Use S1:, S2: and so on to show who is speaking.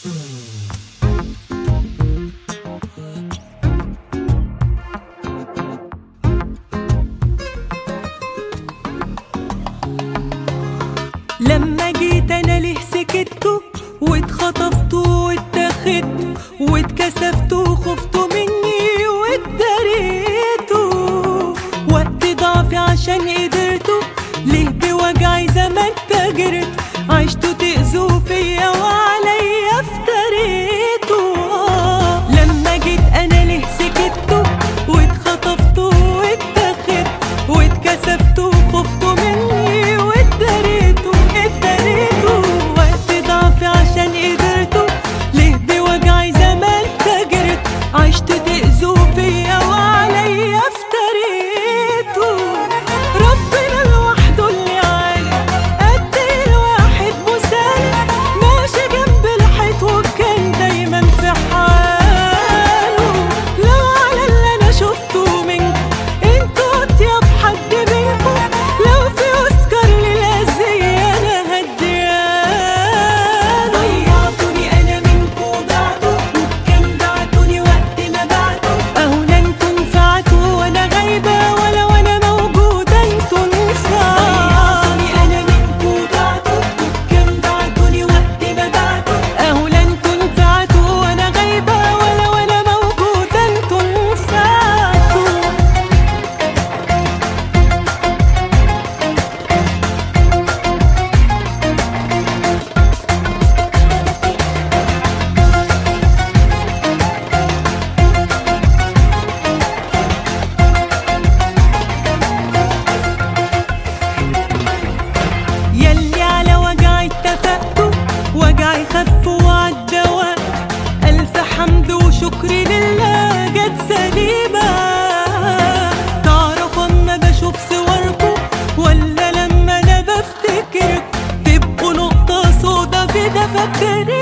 S1: لما جيت انا ليه سكتوا واتخطفتوا واتاخدتوا واتكسفتوا وخفتوا مني واتداريتوا وقت ضعفي عشان قدرتوا ليه بوجعي زمان تاجرت عشتوا تأذوا فيا وعليا افتريتوا. لما جيت انا ليه سكتوا واتخطفتوا واتاخدتوا واتكسفتوا وخفتوا مني واتداريتوا وقت ضعفي عشان قدرتوا ليه بوجعي زمان تاجرت عشت تأذوا فيا وعليا افتريتوا. ربنا لوحده اللي عالم قد الواحد مسالم ماشي جنب الحيط وكان دايما في حاله. لو على اللي انا شفته منكم انتوا اطيب حد منكم لو في اوسكار للأذية انا هدياله. ضيعتوني انا منكم وضعتوا وكان بعتوني وقت ما بعتوا اهو لا انتوا نفعتوا وانا غايبة ولا وانا موجودة انتوا نفعتوا. ضيعتوني انا منكم وضعتوا وكان بعتوني وقت ما بعتوا اهو لا انتوا نفعتوا وانا غايبة ولا وانا موجودة انتوا نفعتوا. يلي على وجعي اتفقتوا وجعي خف وعدى وقت ألف حمد وشكر لله جت سليمة. تعرفوا اما بشوف صوركوا ولا لما انا بفتكرك تبقوا نقطة سودا في دفاتري.